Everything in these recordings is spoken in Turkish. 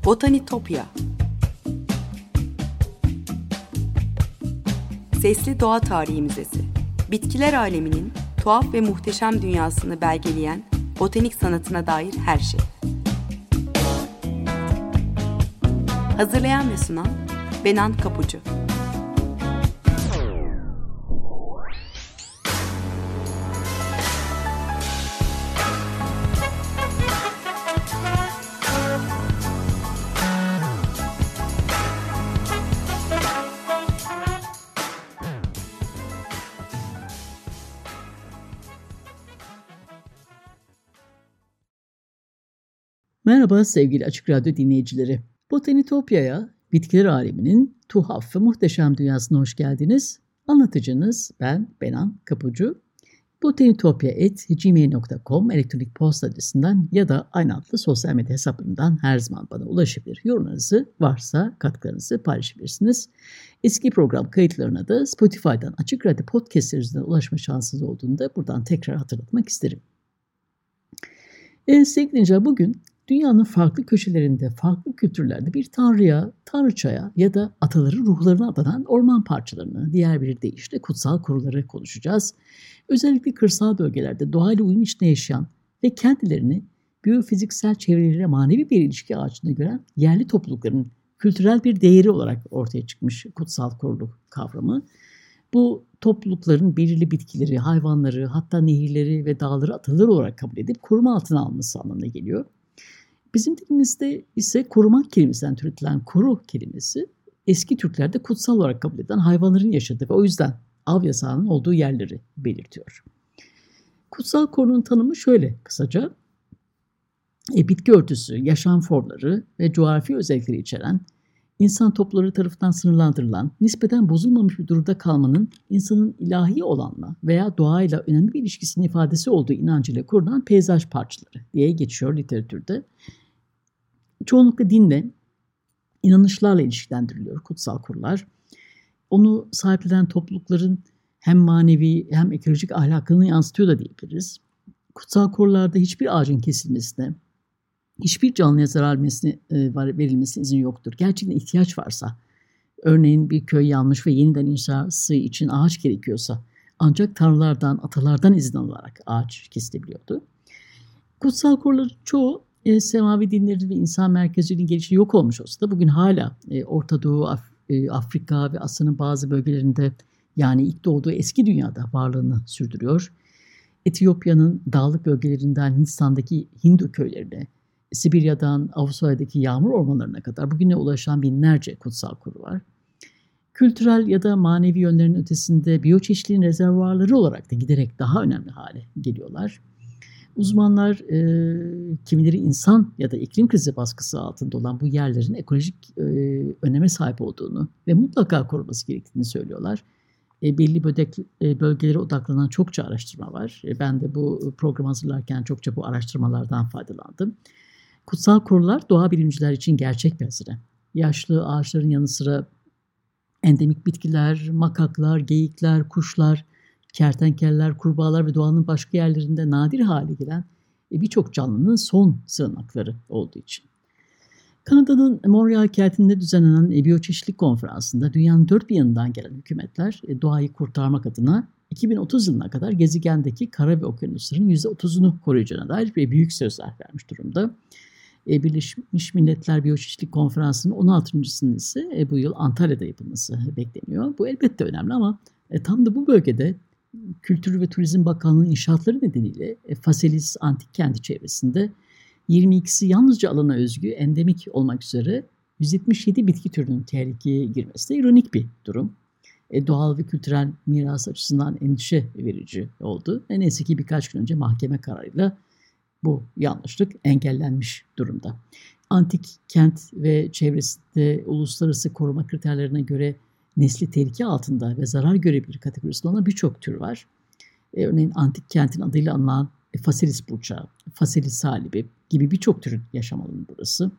Botanitopya. Sesli Doğa Tarihi Müzesi. Bitkiler aleminin tuhaf ve muhteşem dünyasını belgeleyen botanik sanatına dair her şey. Hazırlayan ve sunan Benan Kapucu. Merhaba sevgili Açık Radyo dinleyicileri. Botanitopya'ya, bitkiler aleminin tuhaf ve muhteşem dünyasına hoş geldiniz. Anlatıcınız ben Benan Kapucu. botanitopya@gmail.com elektronik posta adresinden ya da aynı adlı sosyal medya hesaplarından her zaman bana ulaşabilir. Yorumlarınızı varsa katkılarınızı paylaşabilirsiniz. Eski program kayıtlarına da Spotify'dan Açık Radyo Podcast üzerinden ulaşma şansınız olduğunda buradan tekrar hatırlatmak isterim. Sevgili dinleyiciler, bugün dünyanın farklı köşelerinde, farklı kültürlerde bir tanrıya, tanrıçaya ya da ataların ruhlarına adanan orman parçalarını, diğer bir deyişle kutsal kuruları konuşacağız. Özellikle kırsal bölgelerde doğayla uyum içinde yaşayan ve kendilerini biyofiziksel çevreleriyle manevi bir ilişki ağacında gören yerli toplulukların kültürel bir değeri olarak ortaya çıkmış kutsal kuruluk kavramı. Bu toplulukların belirli bitkileri, hayvanları, hatta nehirleri ve dağları atalar olarak kabul edip koruma altına alması anlamına geliyor. Bizim dilimizde ise korumak kelimesinden türetilen koru kelimesi eski Türklerde kutsal olarak kabul edilen hayvanların yaşadığı ve o yüzden av yasağının olduğu yerleri belirtiyor. Kutsal korunun tanımı şöyle kısaca: bitki örtüsü, yaşam formları ve coğrafi özellikleri içeren, insan toplulukları tarafından sınırlandırılan, nispeten bozulmamış bir durumda kalmanın insanın ilahi olanla veya doğayla önemli bir ilişkisinin ifadesi olduğu inancıyla korunan peyzaj parçaları diye geçiyor literatürde. Çoğunlukla dinle, inanışlarla ilişkilendiriliyor kutsal kurular. Onu sahiplenen toplulukların hem manevi hem ekolojik ahlakını yansıtıyor da diyebiliriz. Kutsal kurularda hiçbir ağacın kesilmesine, hiçbir canlıya zarar verilmesine izin yoktur. Gerçekten ihtiyaç varsa, örneğin bir köy yanmış ve yeniden inşası için ağaç gerekiyorsa, ancak tanrılardan, atalardan izin alarak ağaç kesilebiliyordu. Kutsal kuruların çoğu semavi dinlerin ve insan merkezciliğinin gelişi yok olmuş olsa da bugün hala Orta Doğu, Afrika ve Asya'nın bazı bölgelerinde, yani ilk doğduğu eski dünyada varlığını sürdürüyor. Etiyopya'nın dağlık bölgelerinden Hindistan'daki Hindu köylerine, Sibirya'dan Avustralya'daki yağmur ormanlarına kadar bugüne ulaşan binlerce kutsal kuru var. Kültürel ya da manevi yönlerin ötesinde biyoçeşitliliğin rezervuarları olarak da giderek daha önemli hale geliyorlar. Uzmanlar kimileri insan ya da iklim krizi baskısı altında olan bu yerlerin ekolojik öneme sahip olduğunu ve mutlaka korunması gerektiğini söylüyorlar. Belli bölgelere odaklanan çokça araştırma var. Ben de bu programı hazırlarken çokça bu araştırmalardan faydalandım. Kutsal kurular doğa bilimciler için gerçek bir hazine. Yaşlı ağaçların yanı sıra endemik bitkiler, makaklar, geyikler, kuşlar, kertenkeleler, kurbağalar ve doğanın başka yerlerinde nadir hale gelen birçok canlının son sığınakları olduğu için. Kanada'nın Montreal kentinde düzenlenen biyoçeşitlilik konferansında dünyanın dört bir yanından gelen hükümetler doğayı kurtarmak adına 2030 yılına kadar gezegendeki kara ve okyanusların %30'unu koruyacağına dair bir büyük sözler vermiş durumda. Birleşmiş Milletler Biyoçeşitlilik Konferansı'nın 16.sının ise bu yıl Antalya'da yapılması bekleniyor. Bu elbette önemli ama tam da bu bölgede Kültür ve Turizm Bakanlığı'nın inşaatları nedeniyle Faselis Antik Kenti çevresinde 22'si yalnızca alana özgü endemik olmak üzere 177 bitki türünün tehlikeye girmesi de ironik bir durum. Doğal ve kültürel miras açısından endişe verici oldu. Neyse ki birkaç gün önce mahkeme kararıyla bu yanlışlık engellenmiş durumda. Antik kent ve çevresinde uluslararası koruma kriterlerine göre nesli tehlike altında ve zarar görebilir kategorisinde olan birçok tür var. Örneğin antik kentin adıyla anılan Faselis burçağı, Faselis salibi gibi birçok türün yaşam alanı burası.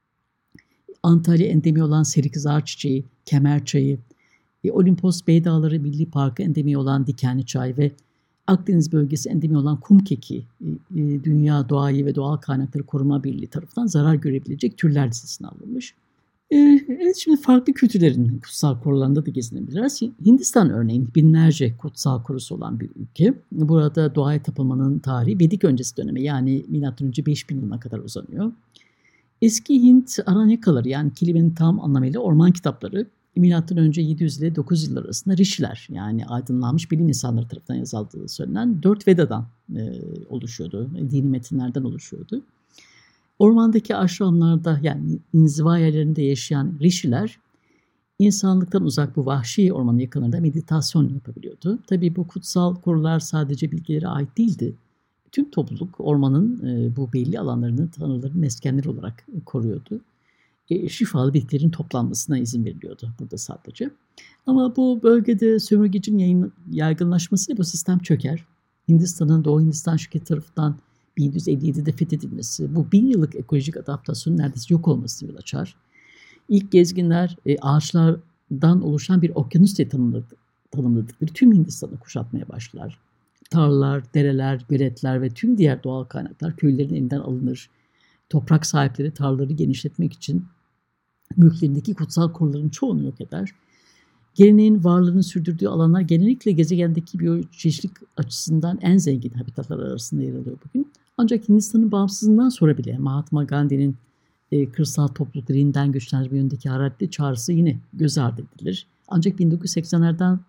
Antalya endemi olan serikızar çiçeği, kemer çayı, Olimpos Beydağları Milli Parkı endemi olan dikenli çay ve Akdeniz bölgesi endemi olan kum keki, Dünya Doğayı ve Doğal Kaynakları Koruma Birliği tarafından zarar görebilecek türler listesine alınmış. Evet, şimdi farklı kültürlerin kutsal korularında da gezinebiliriz. Hindistan örneğin binlerce kutsal korusu olan bir ülke. Burada doğaya tapınmanın tarihi Vedik öncesi döneme, yani M.Ö. 5000 yılına kadar uzanıyor. Eski Hint Aranyakaları, yani kelimenin tam anlamıyla orman kitapları, M.Ö. 700 ile 900 yıllar arasında Rişiler, yani aydınlanmış bilim insanları tarafından yazıldığı söylenen 4 Veda'dan oluşuyordu, dini metinlerden oluşuyordu. Ormandaki aşramlarda, yani inziva yerlerinde yaşayan Rişiler, insanlıktan uzak bu vahşi ormanın yakınlarında meditasyon yapabiliyordu. Tabii bu kutsal korular sadece bilgilere ait değildi. Tüm topluluk ormanın bu belli alanlarını tanrıların meskenleri olarak koruyordu. Şifalı bitkilerin toplanmasına izin veriliyordu burada sadece. Ama bu bölgede sömürgecinin yaygınlaşmasıyla bu sistem çöker. Hindistan'ın Doğu Hindistan şirketi tarafından 1757'de fethedilmesi, bu 1000 yıllık ekolojik adaptasyonun neredeyse yok olmasına yol açar. İlk gezginler ağaçlardan oluşan bir okyanus diye tanımladıkları tüm Hindistan'ı kuşatmaya başlar. Tarlalar, dereler, göletler ve tüm diğer doğal kaynaklar köylerin elinden alınır. Toprak sahipleri tarlaları genişletmek için mülklerindeki kutsal koruların çoğunu yok eder. Geleneğin varlığını sürdürdüğü alanlar genellikle gezegendeki biyoçeşitlilik açısından en zengin habitatlar arasında yer alıyor bugün. Ancak Hindistan'ın bağımsızlığından sonra bile Mahatma Gandhi'nin kırsal toplulukları yeniden güçlendirme yönündeki hararetli çağrısı yine göz ardı edilir. Ancak 1980'lerden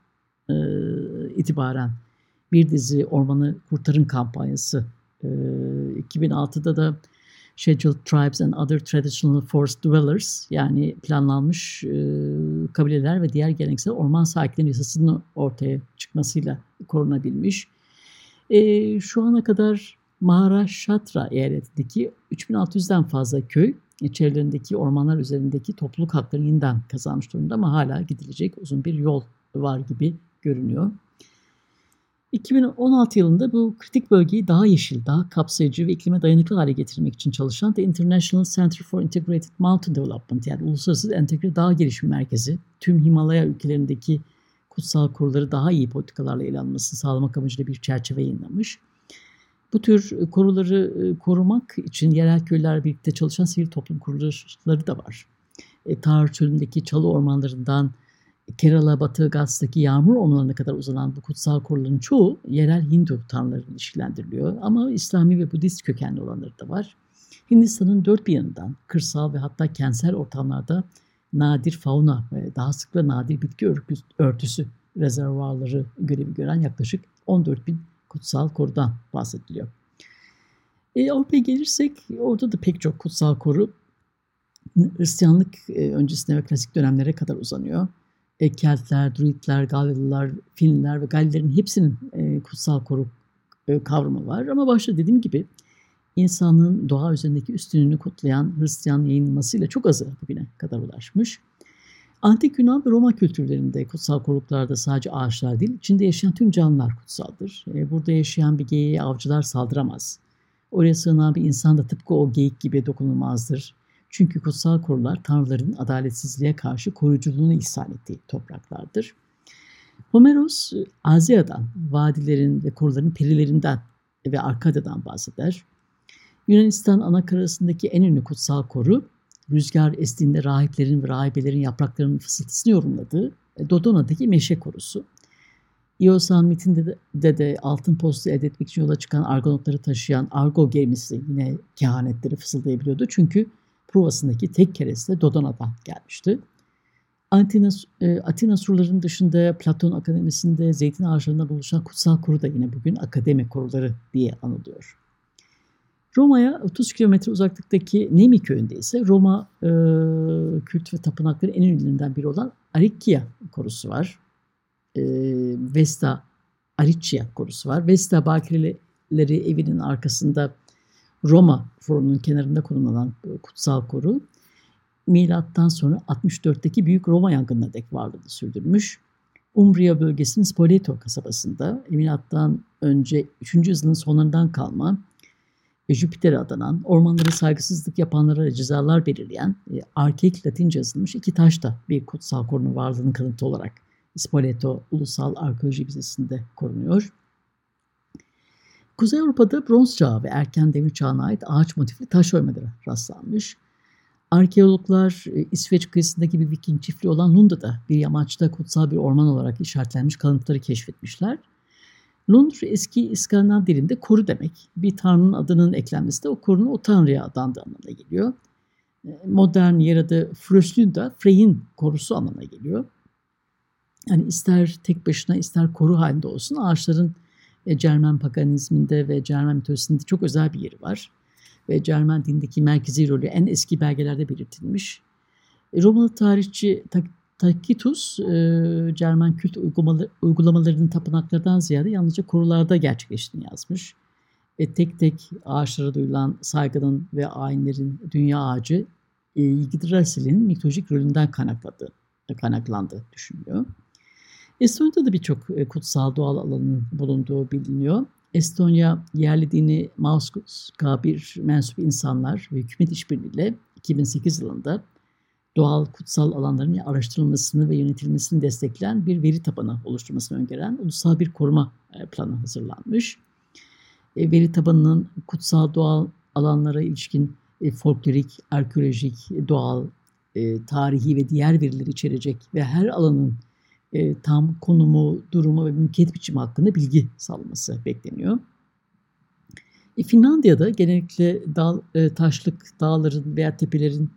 itibaren bir dizi ormanı kurtarın kampanyası, 2006'da da Scheduled Tribes and Other Traditional Forest Dwellers, yani planlanmış kabileler ve diğer geleneksel orman sakinleri yasasının ortaya çıkmasıyla korunabilmiş. Şu ana kadar Maharashtra eyaletindeki 3600'den fazla köy çevrelerindeki ormanlar üzerindeki topluluk haklarını yeniden kazanmış durumda, ama hala gidilecek uzun bir yol var gibi görünüyor. 2016 yılında bu kritik bölgeyi daha yeşil, daha kapsayıcı ve iklime dayanıklı hale getirmek için çalışan The International Center for Integrated Mountain Development, yani Uluslararası Entegre Dağ Gelişim Merkezi, tüm Himalaya ülkelerindeki kutsal koruları daha iyi politikalarla ele alınmasını sağlamak amacıyla bir çerçeve yayınlamış. Bu tür koruları korumak için yerel köylerle birlikte çalışan sivil toplum kuruluşları da var. Thar çölündeki çalı ormanlarından Kerala, Batı Ghas'taki yağmur ormanlarına kadar uzanan bu kutsal koruların çoğu yerel Hindu tanrılarıyla ilişkilendiriliyor. Ama İslami ve Budist kökenli olanları da var. Hindistan'ın dört bir yanından kırsal ve hatta kentsel ortamlarda nadir fauna ve daha sık ve nadir bitki örtüsü rezervuarları görevi gören yaklaşık 14.000 kutsal korudan bahsediliyor. Avrupa'ya gelirsek orada da pek çok kutsal koru Hristiyanlık öncesine ve klasik dönemlere kadar uzanıyor. Keltler, Druidler, Galyalılar, Finliler ve Gallilerin hepsinin kutsal koru kavramı var. Ama başta dediğim gibi insanlığın doğa üzerindeki üstünlüğünü kutlayan Hristiyan yayınlamasıyla çok azı bugüne kadar ulaşmış. Antik Yunan ve Roma kültürlerinde kutsal koruluklarda sadece ağaçlar değil, içinde yaşayan tüm canlılar kutsaldır. Burada yaşayan bir geyiğe avcılar saldıramaz. Oraya sığınan bir insan da tıpkı o geyik gibi dokunulmazdır. Çünkü kutsal korular tanrıların adaletsizliğe karşı koruyuculuğunu ihsan ettiği topraklardır. Homeros, Azya'dan, vadilerin ve koruların perilerinden ve Arkadya'dan bahseder. Yunanistan anakarasındaki en ünlü kutsal koru, rüzgar estiğinde rahiplerin ve rahibelerin yapraklarının fısıltısını yorumladığı Dodona'daki meşe korusu. İosan mitinde de altın postu elde etmek için yola çıkan argonotları taşıyan Argo gemisi yine kehanetleri fısıldayabiliyordu. Çünkü provasındaki tek kereste Dodona'dan gelmişti. Atina surlarının dışında Platon Akademisi'nde zeytin ağaçlarından oluşan kutsal koru da yine bugün akademi koruları diye anılıyor. Roma'ya 30 kilometre uzaklıktaki Nemi köyünde ise Roma kült ve tapınakları en ünlülerinden biri olan Aricia korusu var. Vesta Aricia korusu var. Vesta bakireleri evinin arkasında Roma Forum'un kenarında konumlanan kutsal koru, milattan sonra 64'teki Büyük Roma yangınına dek varlığını sürdürmüş. Umbria bölgesinin Spoleto kasabasında milattan önce 3. yüzyılın sonlarından kalma Jüpiter'e adanan, ormanlara saygısızlık yapanlara cezalar belirleyen arkaik Latince yazılmış iki taş da bir kutsal korunun varlığının kanıtı olarak Spoleto Ulusal Arkeoloji Müzesi'nde korunuyor. Kuzey Avrupa'da Bronz Çağı ve Erken Demir Çağı'na ait ağaç motifli taş oymaları rastlanmış. Arkeologlar İsveç kıyısındaki bir Viking çiftliği olan Lunda'da bir yamaçta kutsal bir orman olarak işaretlenmiş kalıntıları keşfetmişler. Lund eski İskandinav dilinde koru demek. Bir tanrının adının eklenmesi de o korunun o tanrıya adandığı anlamına geliyor. Modern yer adı Fröslunda Frey'in korusu anlamına geliyor. Yani ister tek başına ister koru halinde olsun ağaçların Cermen paganizminde ve Cermen mitolojisinde çok özel bir yeri var. Ve Cermen dinindeki merkezi rolü en eski belgelerde belirtilmiş. Romalı tarihçi Tacitus, Cermen kült uygulamalarının tapınaklardan ziyade yalnızca korularda gerçekleştiğini yazmış. Tek tek ağaçlara duyulan saygının ve ayinlerin dünya ağacı Yggdrasil'in mitolojik rolünden kaynaklandığı düşünülüyor. Estonya'da da birçok kutsal doğal alanın bulunduğu biliniyor. Estonya yerli dini Mausk'a bir mensup insanlar ve hükümet işbirliğiyle 2008 yılında doğal kutsal alanların araştırılmasını ve yönetilmesini destekleyen bir veri tabanı oluşturmasını öngören ulusal bir koruma planı hazırlanmış. Veri tabanının kutsal doğal alanlara ilişkin folklorik, arkeolojik, doğal, tarihi ve diğer verileri içerecek ve her alanın tam konumu, durumu ve mülkiyet biçimi hakkında bilgi sağlaması bekleniyor. Finlandiya'da genellikle taşlık dağların veya tepelerin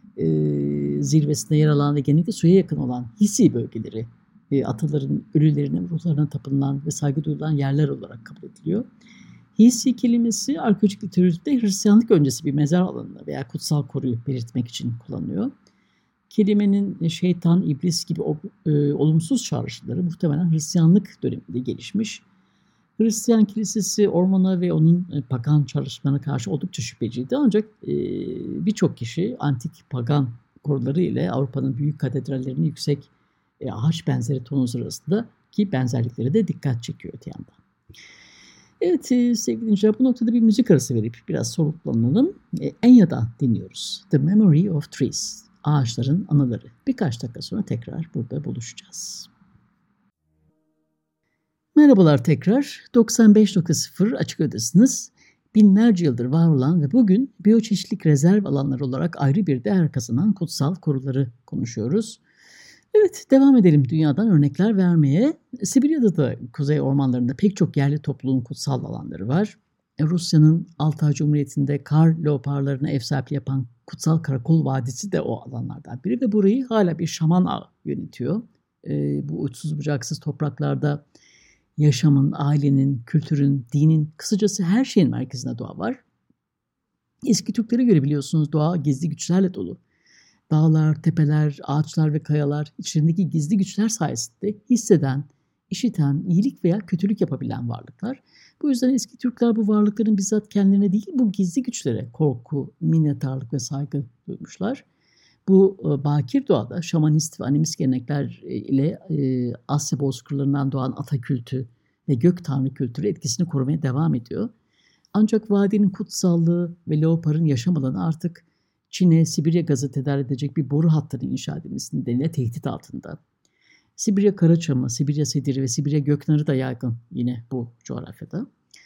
zirvesinde yer alan ve genellikle suya yakın olan Hissi bölgeleri ataların ölülerine, ruhlarına tapınılan ve saygı duyulan yerler olarak kabul ediliyor. Hissi kelimesi arkeolojik literatürde Hristiyanlık öncesi bir mezar alanını veya kutsal koruyu belirtmek için kullanılıyor. Kelimenin şeytan, iblis gibi olumsuz çağrışımları muhtemelen Hristiyanlık döneminde gelişmiş. Hristiyan kilisesi ormana ve onun pagan çalışmalarına karşı oldukça şüpheciydi. Ancak birçok kişi antik pagan koruları ile Avrupa'nın büyük katedrallerinin yüksek ağaç benzeri tonozları arasındaki benzerlikleri de dikkat çekiyor öte yandan. Evet sevgili dinleyiciler, bu noktada bir müzik arası verip biraz soluklanalım. Enya'dan dinliyoruz. The Memory of Trees. Ağaçların anıları. Birkaç dakika sonra tekrar burada buluşacağız. Merhabalar tekrar. 95.0 Açık Radyo'dasınız. Binlerce yıldır var olan ve bugün biyoçeşitlilik rezerv alanları olarak ayrı bir değer kazanan kutsal koruları konuşuyoruz. Evet, devam edelim dünyadan örnekler vermeye. Sibirya'da da kuzey ormanlarında pek çok yerli topluluğun kutsal alanları var. Rusya'nın Altay Cumhuriyeti'nde kar leoparlarına ev sahipliği yapan Kutsal Karakol Vadisi de o alanlardan biri ve burayı hala bir şaman ağı yönetiyor. Bu uçsuz bucaksız topraklarda yaşamın, ailenin, kültürün, dinin, kısacası her şeyin merkezinde doğa var. Eski Türklere göre biliyorsunuz doğa gizli güçlerle dolu. Dağlar, tepeler, ağaçlar ve kayalar içlerindeki gizli güçler sayesinde hisseden, işiten, iyilik veya kötülük yapabilen varlıklar. Bu yüzden eski Türkler bu varlıkların bizzat kendilerine değil bu gizli güçlere korku, minnettarlık ve saygı duymuşlar. Bu bakir doğada şamanist ve animist gelenekler ile Asya bozkırlarından doğan ata kültü ve gök tanrı kültürü etkisini korumaya devam ediyor. Ancak vadinin kutsallığı ve leoparın yaşam alanı artık Çin'e Sibirya gazı tedarik edecek bir boru hattının inşa edilmesi nedeniyle tehdit altında. Sibirya karaçamı, Sibirya sediri ve Sibirya göknarı da yaygın yine bu coğrafyada.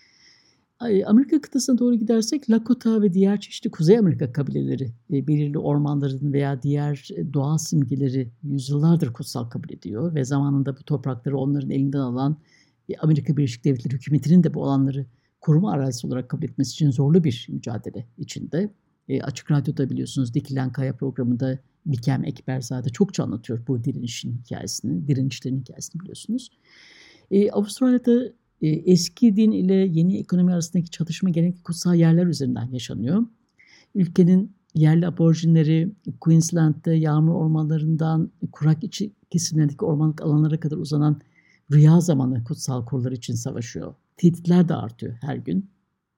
Amerika kıtasına doğru gidersek Lakota ve diğer çeşitli Kuzey Amerika kabileleri belirli ormanların veya diğer doğal simgeleri yüzyıllardır kutsal kabul ediyor ve zamanında bu toprakları onların elinden alan Amerika Birleşik Devletleri hükümetinin de bu alanları koruma arazisi olarak kabul etmesi için zorlu bir mücadele içinde. Açık Radyo'da biliyorsunuz Dikilen Kaya programında Bikem Ekberzade çokça anlatıyor bu direnişlerin hikayesini biliyorsunuz. Avustralya'da eski din ile yeni ekonomi arasındaki çatışma genellikle kutsal yerler üzerinden yaşanıyor. Ülkenin yerli aborjinleri Queensland'de yağmur ormanlarından kurak içi kesimlerindeki ormanlık alanlara kadar uzanan rüya zamanı kutsal korular için savaşıyor. Tehditler de artıyor her gün.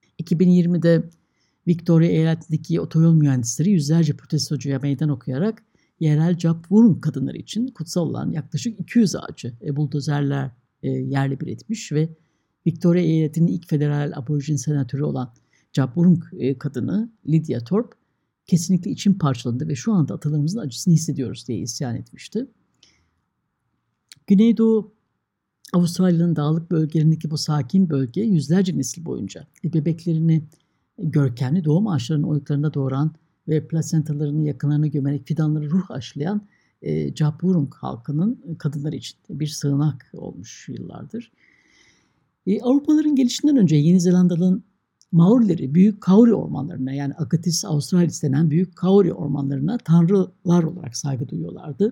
2020'de Victoria eyaletindeki otoyol mühendisleri yüzlerce protestocuya meydan okuyarak yerel Japwurrung kadınları için kutsal olan yaklaşık 200 ağacı buldozerler yerle bir etmiş ve Victoria eyaletinin ilk federal aborjin senatörü olan Japwurrung kadını Lydia Thorpe kesinlikle içim parçalandı ve şu anda atalarımızın acısını hissediyoruz diye isyan etmişti. Güneydoğu Avustralya'nın dağlık bölgelerindeki bu sakin bölge yüzlerce nesil boyunca bebeklerini görkemli doğum ağaçlarının oyuklarında doğuran ve plasentalarını yakınlarına gömerek fidanları ruh aşılayan Djab Wurrung halkının kadınları için bir sığınak olmuş yıllardır. Avrupalıların gelişinden önce Yeni Zelandalı'nın Maorileri büyük kauri ormanlarına, yani Agathis australis denen büyük kauri ormanlarına tanrılar olarak saygı duyuyorlardı.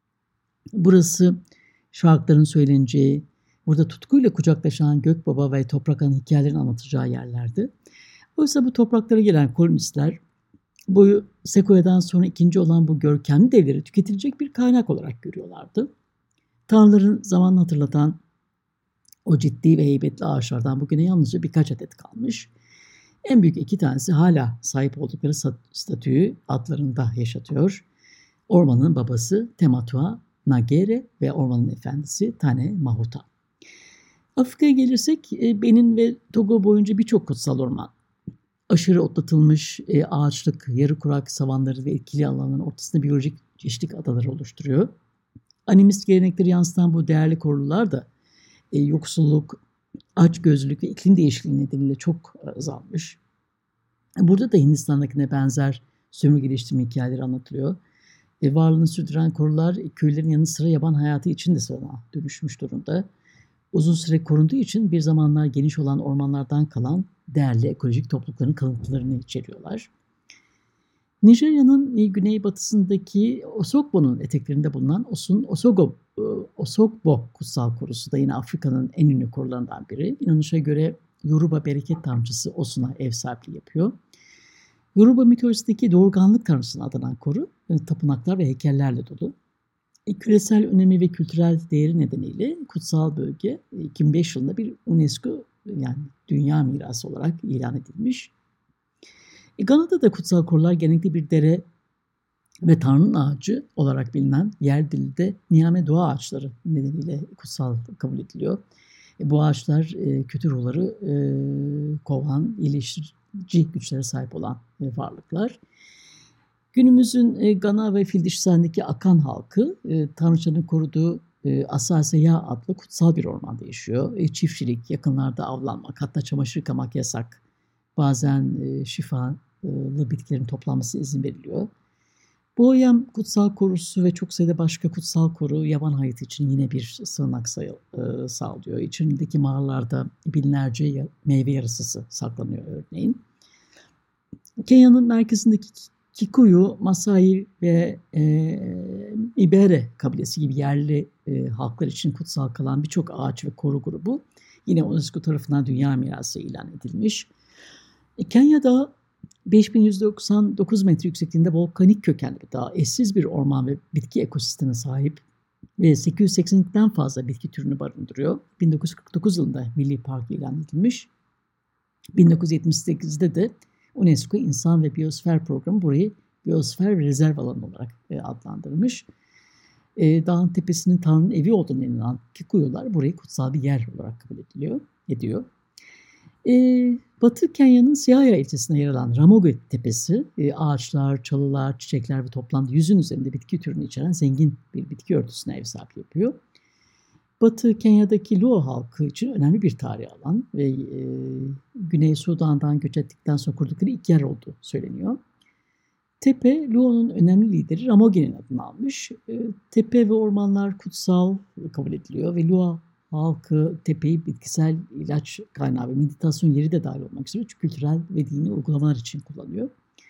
Burası şarkıların söyleneceği, burada tutkuyla kucaklaşan Gökbaba ve Toprak Ana'nın hikayelerini anlatacağı yerlerdi. Oysa bu topraklara gelen kolonistler bu Sequoia'dan sonra ikinci olan bu görkemli devleri tüketilecek bir kaynak olarak görüyorlardı. Tanrıların zamanını hatırlatan o ciddi ve heybetli ağaçlardan bugüne yalnızca birkaç adet kalmış. En büyük iki tanesi hala sahip oldukları statüyü adlarında yaşatıyor. Ormanın babası Tematua Nagere ve ormanın efendisi Tane Mahuta. Afrika'ya gelirsek Benin ve Togo boyunca birçok kutsal orman, aşırı otlatılmış ağaçlık, yarı kurak savanları ve etkili alanların ortasında biyolojik çeşitlilik adaları oluşturuyor. Animist gelenekleri yansıtan bu değerli korular da yoksulluk, açgözlülük ve iklim değişikliği nedeniyle çok azalmış. Burada da Hindistan'dakine benzer sömürgeleştirme hikayeleri anlatılıyor. Varlığını sürdüren korular köylerin yanı sıra yaban hayatı için de sığınağa dönüşmüş durumda. Uzun süre korunduğu için bir zamanlar geniş olan ormanlardan kalan değerli ekolojik toplulukların kalıntılarını içeriyorlar. Nijerya'nın güneybatısındaki Osogbo'nun eteklerinde bulunan Osogbo kutsal korusu da yine Afrika'nın en ünlü korularından biri. İnanışa göre Yoruba bereket tanrıçısı Osun'a ev sahipliği yapıyor. Yoruba mitolojisindeki doğurganlık tanrısına adanan koru, tapınaklar ve heykellerle dolu. Küresel önemi ve kültürel değeri nedeniyle kutsal bölge 2005 yılında bir UNESCO, yani Dünya Mirası olarak ilan edilmiş. Gana'da da kutsal korular genellikle bir dere ve Tanrı'nın ağacı olarak bilinen yer dilinde Niame doğa ağaçları nedeniyle kutsal kabul ediliyor. Bu ağaçlar kötü ruhları kovan, iyileştirici güçlere sahip olan varlıklar. Günümüzün Gana ve Fildişistan'daki Akan halkı tanrıçanın koruduğu Asaseya adlı kutsal bir ormanda yaşıyor. Çiftçilik, yakınlarda avlanmak, hatta çamaşır yıkamak yasak. Bazen şifalı bitkilerin toplanması izin veriliyor. Boğayam kutsal korusu ve çok sayıda başka kutsal koru yaban hayatı için yine bir sığınak sağlıyor. İçindeki mağaralarda binlerce meyve yarasısı saklanıyor örneğin. Kenya'nın merkezindeki Kikuyu, Masai ve İbere kabilesi gibi yerli halklar için kutsal kalan birçok ağaç ve koru grubu yine UNESCO tarafından Dünya Mirası ilan edilmiş. Kenya'da 5199 metre yüksekliğinde volkanik kökenli daha eşsiz bir orman ve bitki ekosistemi sahip ve 880'den fazla bitki türünü barındırıyor. 1949 yılında Milli Park ilan edilmiş. 1978'de de UNESCO İnsan ve Biyosfer Programı burayı Biyosfer Rezerv Alanı olarak adlandırmış. Dağın tepesinin Tanrı'nın evi olduğunu inanan Kikuyular burayı kutsal bir yer olarak kabul ediyor. Batı Kenya'nın Siaya ilçesine yer alan Ramogi Tepesi, ağaçlar, çalılar, çiçekler ve toplamda 100'ün üzerinde bitki türünü içeren zengin bir bitki örtüsüne ev sahipliği yapıyor. Batı Kenya'daki Luo halkı için önemli bir tarihi alan ve Güney Sudan'dan göç ettikten sonra kurdukları ilk yer olduğu söyleniyor. Tepe, Luo'nun önemli lideri Ramogi'nin adını almış. Tepe ve ormanlar kutsal kabul ediliyor ve Luo halkı tepeyi bitkisel ilaç kaynağı ve meditasyon yeri de dahil olmak üzere kültürel ve dini uygulamalar için kullanıyor.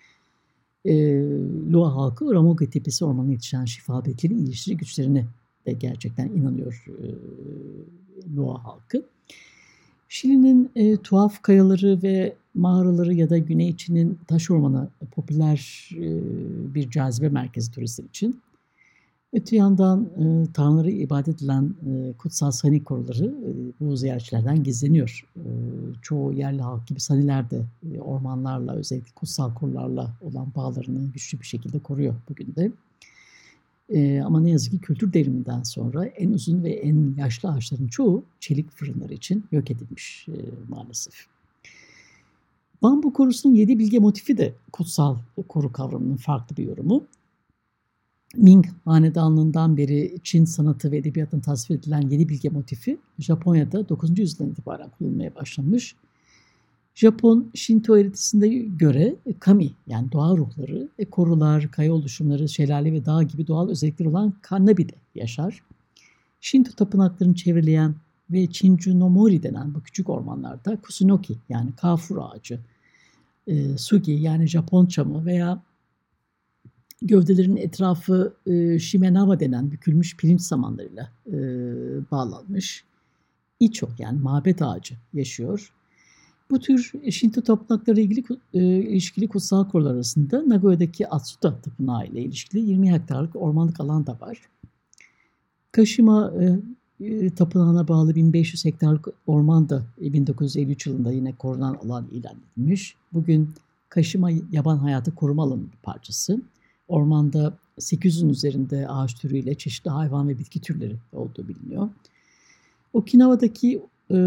Luo halkı Ramogi Tepesi ormanına yetişen şifa betleri iyileştirici güçlerine de gerçekten inanıyor Luo halkı. Şili'nin tuhaf kayaları ve mağaraları ya da Güney Çin'in taş ormanı popüler bir cazibe merkezi turistler için. Öte yandan tanrılara ibadet edilen kutsal Sani koruları bu ziyaretçilerden gizleniyor. Çoğu yerli halk gibi Saniler de ormanlarla, özellikle kutsal korularla olan bağlarını güçlü bir şekilde koruyor bugün de. Ama ne yazık ki kültür devriminden sonra en uzun ve en yaşlı ağaçların çoğu çelik fırınları için yok edilmiş maalesef. Bambu korusunun 7 bilge motifi de kutsal koru kavramının farklı bir yorumu. Ming Hanedanlığından beri Çin sanatı ve edebiyatına tasvir edilen yedi bilge motifi Japonya'da 9. yüzyıldan itibaren kullanılmaya başlamış. Japon Şinto eğritisine göre kami yani doğa ruhları, korular, kaya oluşumları, şelale ve dağ gibi doğal özellikleri olan Kannabi'de yaşar. Şinto tapınaklarını çevreleyen ve Shinju no Mori denen bu küçük ormanlarda Kusunoki yani kafur ağacı, Sugi yani Japon çamı veya gövdelerin etrafı Shimenawa denen bükülmüş pirinç samanlarıyla bağlanmış. Icho yani mabet ağacı yaşıyor. Bu tür Shinto tapınakları ilişkili kutsal korular arasında Nagoya'daki Atsuta Tapınağı ile ilişkili 20 hektarlık ormanlık alan da var. Kashima Tapınağı'na bağlı 1500 hektarlık orman da 1953 yılında yine korunan alan ilan edilmiş. Bugün Kashima Yaban Hayatı Koruma Alanı'nın bir parçası. Ormanda 800'ün üzerinde ağaç türüyle çeşitli hayvan ve bitki türleri olduğu biliniyor. Okinawa'daki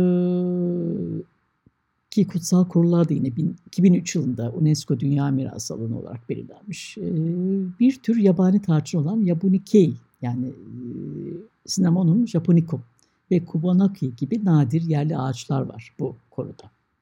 ki kutsal korular da yine 2003 yılında UNESCO Dünya Mirası alanı olarak belirlenmiş. Bir tür yabani tarçın olan Yabunikei yani Cinnamomum japonicum ve Kubanaki gibi nadir yerli ağaçlar var bu koruda.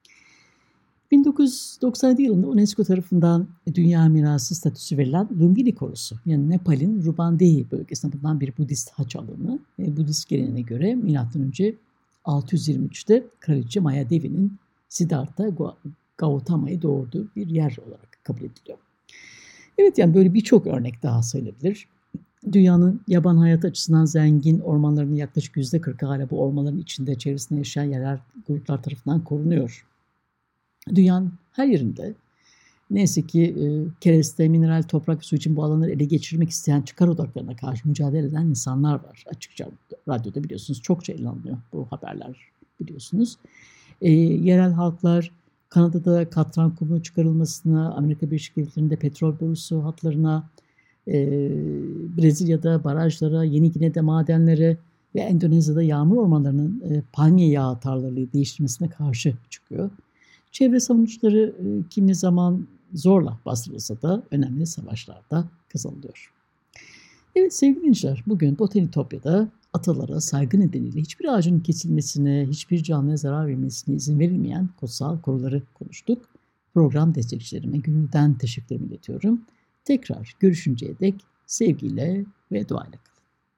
1997 yılında UNESCO tarafından Dünya Mirası statüsü verilen Lumbini Korusu yani Nepal'in Rubandehi bölgesinde bulunan bir Budist haç alanı. Budist geleneğine göre M.Ö. 623'te Kraliçe Maya Devi'nin Siddhartha Gautama'yı doğurduğu bir yer olarak kabul ediliyor. Evet yani böyle birçok örnek daha sayılabilir. Dünyanın yaban hayatı açısından zengin ormanlarının yaklaşık %40'ı hala bu ormanların içinde çevresinde yaşayan yerel gruplar tarafından korunuyor. Dünyanın her yerinde neyse ki kereste, mineral, toprak ve su için bu alanları ele geçirmek isteyen çıkar odaklarına karşı mücadele eden insanlar var. Açıkça radyoda biliyorsunuz çokça ele alınıyor bu haberler biliyorsunuz. Yerel halklar Kanada'da katran kumu çıkarılmasına, Amerika Birleşik Devletleri'nde petrol borusu hatlarına, Brezilya'da barajlara, Yeni Gine'de madenlere ve Endonezya'da yağmur ormanlarının palmiye yağı tarlaları değiştirmesine karşı çıkıyor. Çevre savunucuları kimi zaman zorla bastırılsa da önemli savaşlarda kazanılıyor. Evet sevgili dinleyiciler, bugün Botanitopya'da atalara saygı nedeniyle hiçbir ağacın kesilmesine, hiçbir canlıya zarar vermesine izin verilmeyen kutsal koruları konuştuk. Program destekçilerime gönülden teşekkürlerimi iletiyorum. Tekrar görüşünceye dek sevgiyle ve duayla kalın.